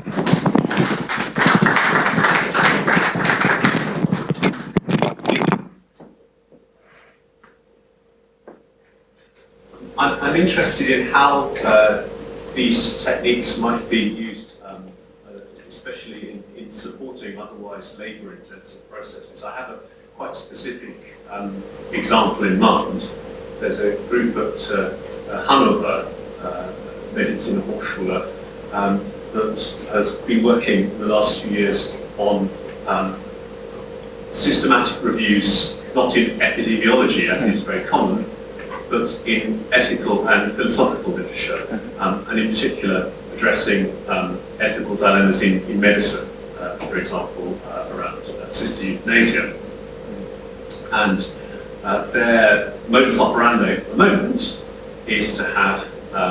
I'm interested in how these techniques might be used, especially in supporting otherwise labour-intensive processes. I have a quite specific example in mind. There's a group at Hannover, Medizin Hochschule, that has been working in the last few years on systematic reviews, not in epidemiology, as is very common, but in ethical and philosophical literature, and in particular addressing ethical dilemmas in medicine, for example, around sister euthanasia. And their modus operandi at the moment is to have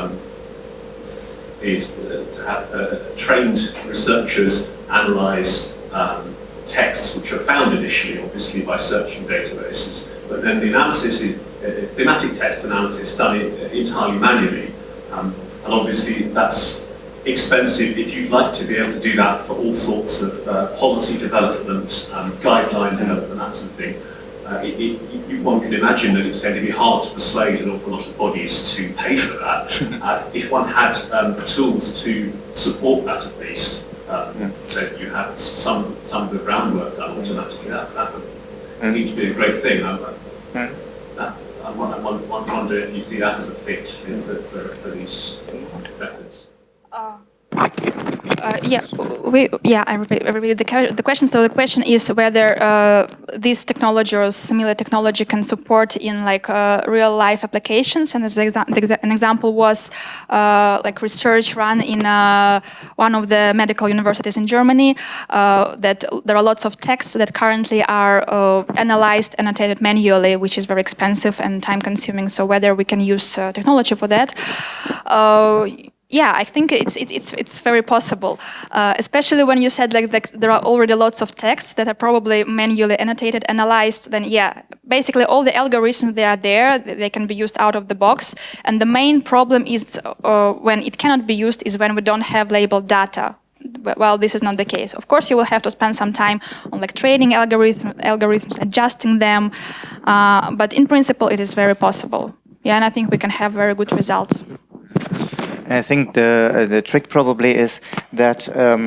trained researchers analyse texts which are found initially, obviously, by searching databases, but then the analysis is thematic text analysis done entirely manually, and obviously that's expensive if you'd like to be able to do that for all sorts of policy development, guideline development, that sort of thing. One can imagine that it's going to be hard to persuade an awful lot of bodies to pay for that. If one had tools to support that at least, so you have some of the groundwork done automatically, that would seem to be a great thing. I wonder if you see that as a fit for these methods. I repeat the question. So the question is whether this technology or similar technology can support in like real life applications. And as an example was like research run in one of the medical universities in Germany, that there are lots of texts that currently are analyzed, annotated manually, which is very expensive and time consuming. So whether we can use technology for that. Yeah, I think it's very possible, especially when you said like there are already lots of texts that are probably manually annotated, analyzed. Then yeah, basically all the algorithms they are there, they can be used out of the box. And the main problem is when it cannot be used is when we don't have labeled data. Well, this is not the case. Of course, you will have to spend some time on like training algorithms, adjusting them, but in principle, it is very possible. Yeah, and I think we can have very good results. And I think the trick probably is that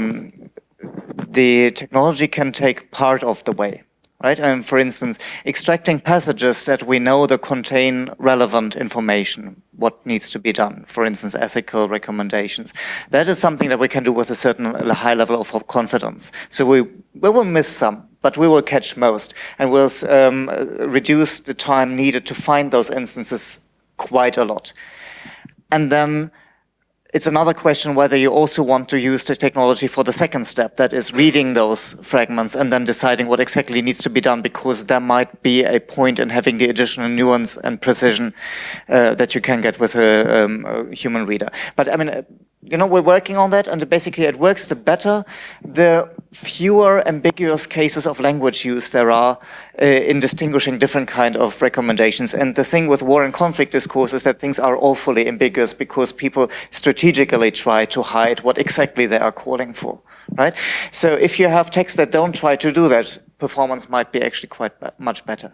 the technology can take part of the way, right? And for instance, extracting passages that we know that contain relevant information, what needs to be done, for instance, ethical recommendations. That is something that we can do with a certain high level of confidence. So we will miss some, but we will catch most, and we'll reduce the time needed to find those instances quite a lot. And then it's another question whether you also want to use the technology for the second step, that is reading those fragments and then deciding what exactly needs to be done, because there might be a point in having the additional nuance and precision that you can get with a human reader. But I mean, you know, we're working on that, and basically it works the better, the fewer ambiguous cases of language use there are in distinguishing different kind of recommendations. And the thing with war and conflict discourse is that things are awfully ambiguous because people strategically try to hide what exactly they are calling for, right? So if you have texts that don't try to do that, performance might be actually quite much better.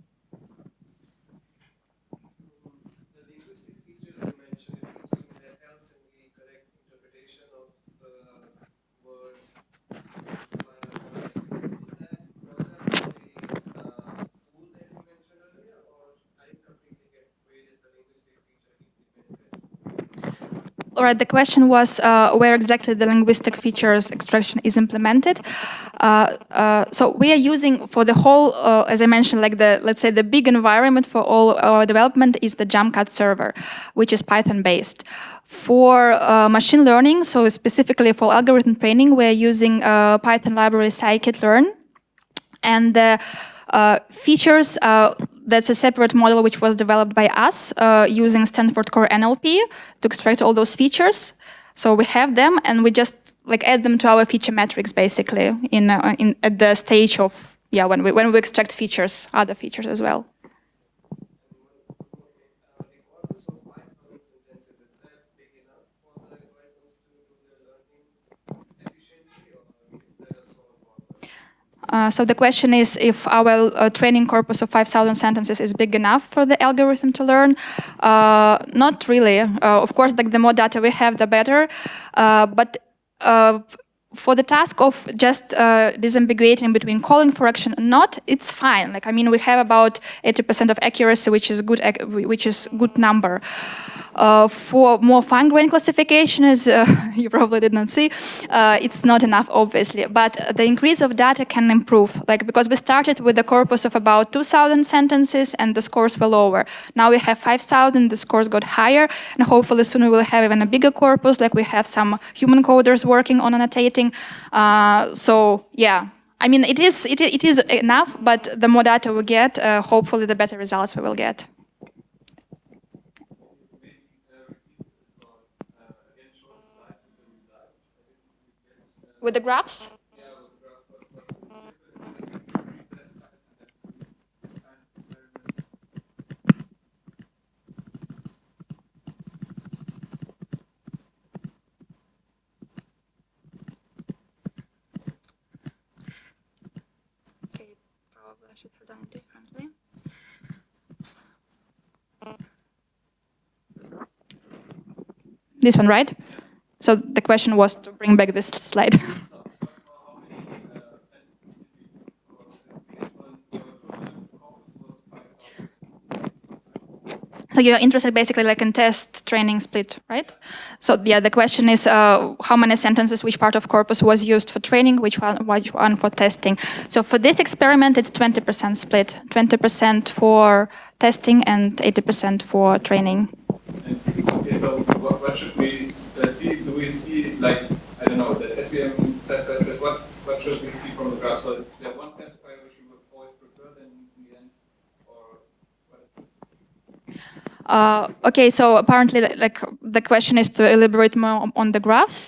All right, the question was where exactly the linguistic features extraction is implemented. So we are using for the whole, as I mentioned, like let's say the big environment for all our development is the JumCat server, which is Python-based. For machine learning, so specifically for algorithm training, we're using Python library scikit-learn. And the features, that's a separate model which was developed by us using Stanford Core NLP to extract all those features. So we have them, and we just like add them to our feature metrics basically at the stage of when we extract features, other features as well. So the question is if our training corpus of 5,000 sentences is big enough for the algorithm to learn. Not really. Of course, like the more data we have, the better. But for the task of just disambiguating between calling for action and not, it's fine. Like I mean, we have about 80% of accuracy, which is good number. For more fine-grained classification, as you probably did not see, it's not enough, obviously. But the increase of data can improve, like because we started with a corpus of about 2,000 sentences, and the scores were lower. Now we have 5,000, the scores got higher, and hopefully soon we will have even a bigger corpus. Like we have some human coders working on annotating. So yeah, I mean it is enough, but the more data we get, hopefully the better results we will get. With the graphs? Okay, probably I should have done it differently. This one, right? So the question was to bring back this slide. So you're interested basically like in test training split, right? So yeah, the question is how many sentences, which part of corpus was used for training, which one for testing. So for this experiment, it's 20% split, 20% for testing and 80% for training. Okay, so what should we see? Do we see, like, I don't know, the SVM test benefit? What should we see from the graph? So is there one classifier which you would always prefer then in the end? Or what? Okay, so apparently, like, the question is to elaborate more on the graphs.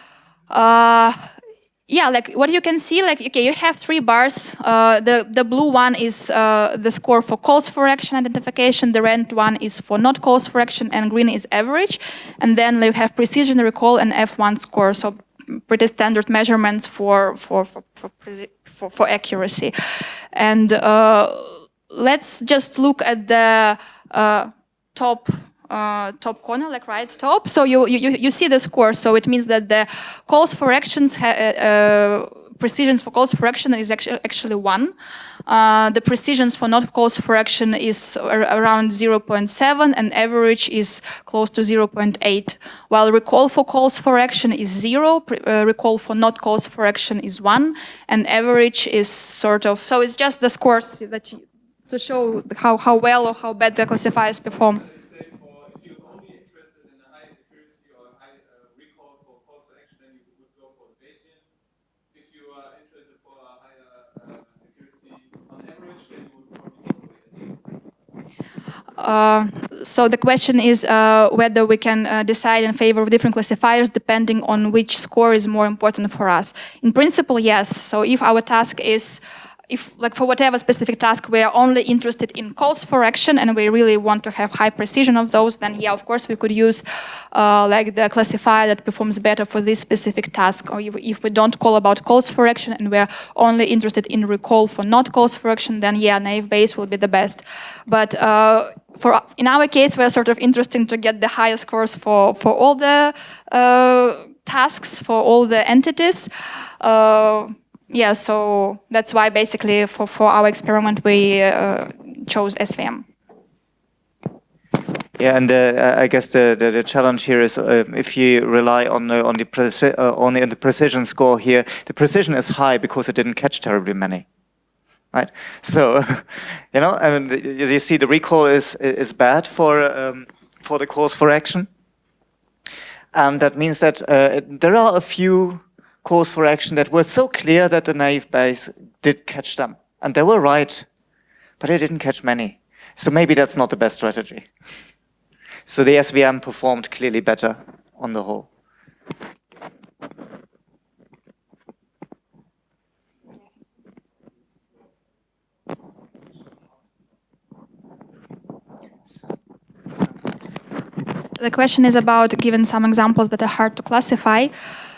Yeah, like what you can see, like, okay, you have 3 bars. The blue one is the score for calls for action identification. The red one is for not calls for action, and green is average. And then you have precision, recall, and F1 score. So pretty standard measurements for accuracy. And let's just look at the top corner, like right top. So you see the score. So it means that the calls for actions, precisions for calls for action is actually 1. The precisions for not calls for action is around 0.7, and average is close to 0.8. While recall for calls for action is 0, recall for not calls for action is 1, and average is sort of, so it's just the scores that to show how well or how bad the classifiers perform. If you're only interested in a high accuracy or high So the question is whether we can decide in favor of different classifiers depending on which score is more important for us. In principle, yes. So if our task is, like for whatever specific task, we are only interested in calls for action and we really want to have high precision of those, then yeah, of course we could use like the classifier that performs better for this specific task. Or if we don't call about calls for action and we're only interested in recall for not calls for action, then yeah, naive Bayes will be the best. But in our case, we're sort of interested to get the highest scores for all the tasks, for all the entities. Yeah, so that's why basically for our experiment we chose SVM. Yeah, and I guess the challenge here is if you rely on the precision score here, the precision is high because it didn't catch terribly many, right? So, you know, I mean, you see the recall is bad for the calls for action, and that means that there are a few calls for action that were so clear that the naive Bayes did catch them. And they were right, but they didn't catch many. So maybe that's not the best strategy. So the SVM performed clearly better on the whole. The question is about giving some examples that are hard to classify.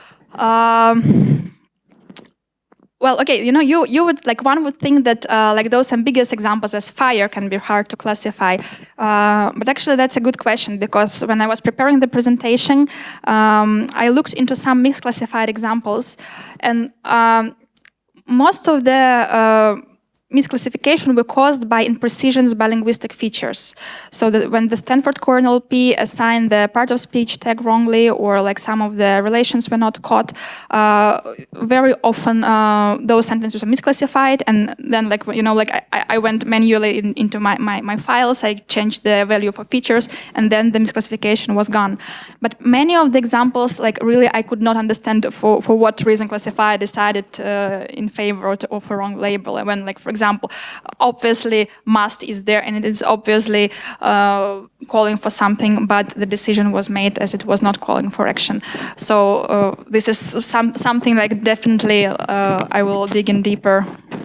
Well, okay, you know, you would like one would think that like those ambiguous examples as fire can be hard to classify, but actually that's a good question because when I was preparing the presentation, I looked into some misclassified examples, and most of the misclassification were caused by imprecisions by linguistic features. So that when the Stanford Core NLP assigned the part of speech tag wrongly, or like some of the relations were not caught, very often those sentences are misclassified, and then like, you know, like I went manually into my files, I changed the value for features, and then the misclassification was gone. But many of the examples, like really I could not understand for what reason classifier decided in favor of a wrong label. When, like, for example, obviously must is there and it is obviously calling for something, but the decision was made as it was not calling for action. So this is something like definitely I will dig in deeper.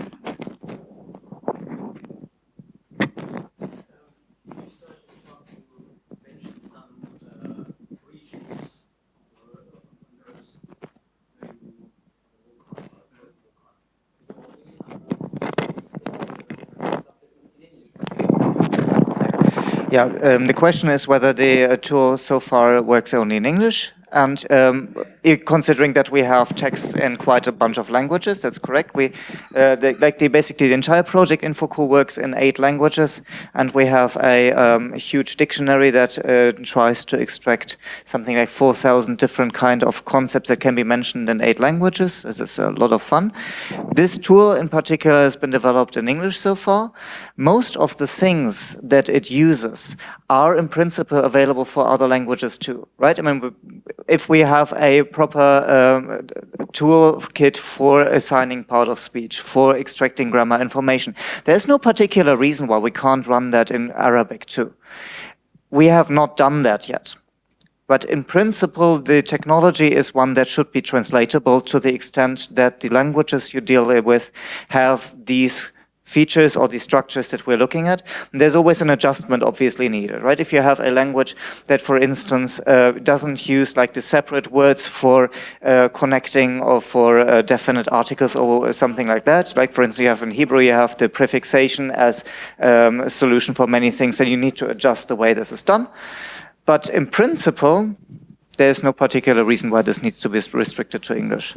Yeah, the question is whether the tool so far works only in English, and considering that we have texts in quite a bunch of languages, that's correct. We basically the entire project InfoCool works in 8 languages, and we have a huge dictionary that tries to extract something like 4,000 different kind of concepts that can be mentioned in 8 languages. This is a lot of fun. This tool in particular has been developed in English so far. Most of the things that it uses are in principle available for other languages too, right? I mean, if we have a proper toolkit for assigning part of speech, for extracting grammar information, there's no particular reason why we can't run that in Arabic too. We have not done that yet. But in principle, the technology is one that should be translatable to the extent that the languages you deal with have these features or the structures that we're looking at. And there's always an adjustment obviously needed, right? If you have a language that, for instance, doesn't use like the separate words for connecting or for definite articles or something like that, like for instance you have in Hebrew, you have the prefixation as a solution for many things, and you need to adjust the way this is done. But in principle, there's no particular reason why this needs to be restricted to English.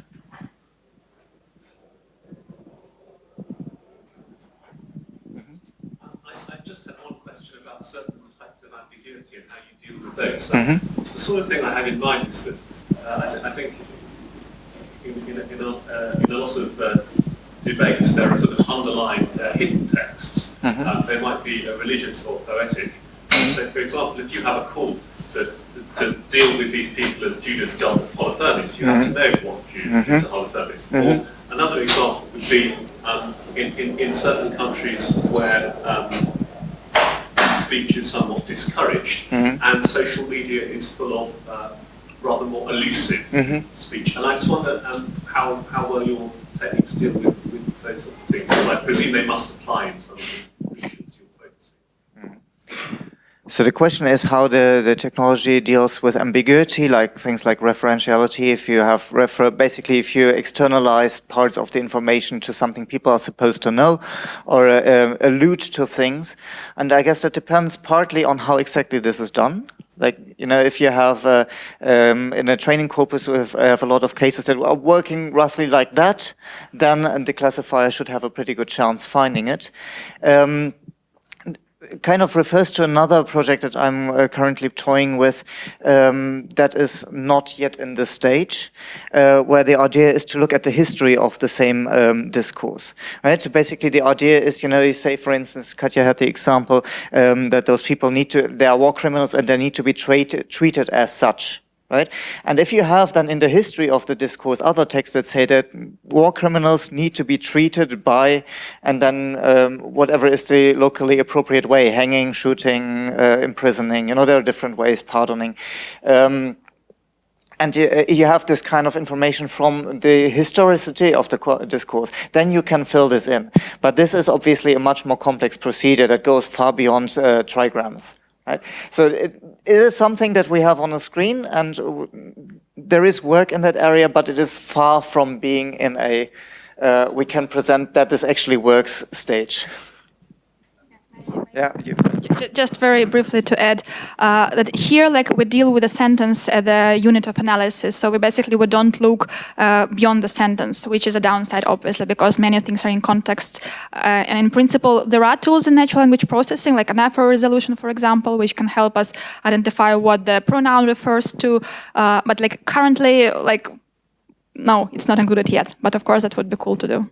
Certain types of ambiguity and how you deal with those. The sort of thing I have in mind is that I think in a lot of debates there are sort of underlying hidden texts. They might be religious or poetic. So, for example, if you have a call to deal with these people as Judith John Holofernes, you have to know what Judith Holofernes. Or another example would be in certain countries where speech is somewhat discouraged, and social media is full of rather more elusive speech. And I just wonder how well your techniques deal with those sorts of things, because I presume they must apply in some of the regions you're focusing. So the question is how the technology deals with ambiguity, like things like referentiality. If you have basically if you externalize parts of the information to something people are supposed to know, or allude to things, and I guess that depends partly on how exactly this is done. Like, you know, if you have in a training corpus we have a lot of cases that are working roughly like that, then the classifier should have a pretty good chance finding it. Kind of refers to another project that I'm currently toying with that is not yet in this stage, where the idea is to look at the history of the same discourse, right? So basically the idea is, you know, you say, for instance, Katja had the example that those people they are war criminals and they need to be treated as such. Right? And if you have then in the history of the discourse other texts that say that war criminals need to be treated by, and then whatever is the locally appropriate way, hanging, shooting, imprisoning, you know, there are different ways, pardoning. And you have this kind of information from the historicity of the discourse, then you can fill this in. But this is obviously a much more complex procedure that goes far beyond trigrams. Right? So it is something that we have on the screen, and there is work in that area, but it is far from being in a we can present that this actually works stage. Yeah. Just very briefly to add that here, like, we deal with a sentence as the unit of analysis. So we don't look beyond the sentence, which is a downside, obviously, because many things are in context. And in principle, there are tools in natural language processing, like anaphora resolution, for example, which can help us identify what the pronoun refers to. But like currently, like, no, it's not included yet. But of course, that would be cool to do.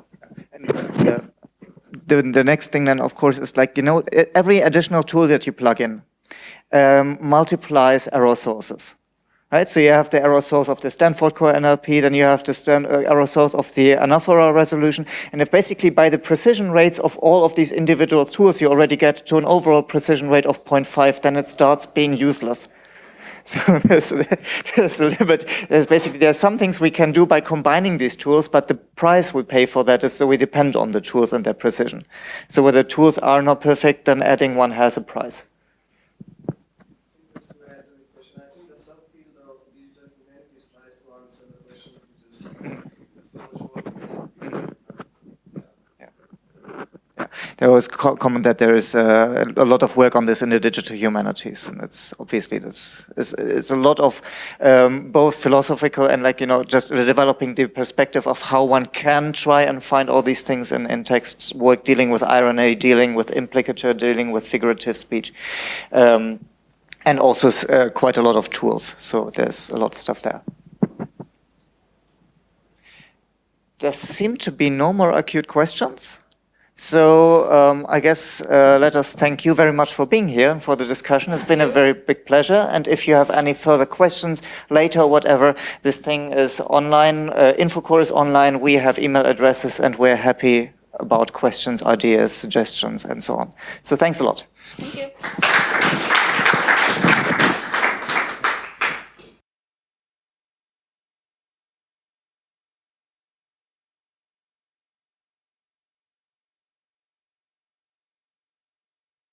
The next thing then, of course, is like, you know, every additional tool that you plug in multiplies error sources, right? So you have the error source of the Stanford Core NLP, then you have the error source of the anaphora resolution, and if basically by the precision rates of all of these individual tools you already get to an overall precision rate of 0.5, then it starts being useless. So there's a limit. There's some things we can do by combining these tools, but the price we pay for that is so we depend on the tools and their precision. So where the tools are not perfect, then adding one has a price. Just to add to this question, I think the subfield of digital humanities tries to answer the question which is so much more. There was comment that there is a lot of work on this in the digital humanities, and it's obviously it's a lot of both philosophical and, like, you know, just developing the perspective of how one can try and find all these things in text work, dealing with irony, dealing with implicature, dealing with figurative speech, and also quite a lot of tools. So there's a lot of stuff there. There seem to be no more acute questions. So I guess let us thank you very much for being here and for the discussion. It's been a very big pleasure. And if you have any further questions later or whatever, this thing is online. InfoCore is online. We have email addresses, and we're happy about questions, ideas, suggestions, and so on. So thanks a lot. Thank you.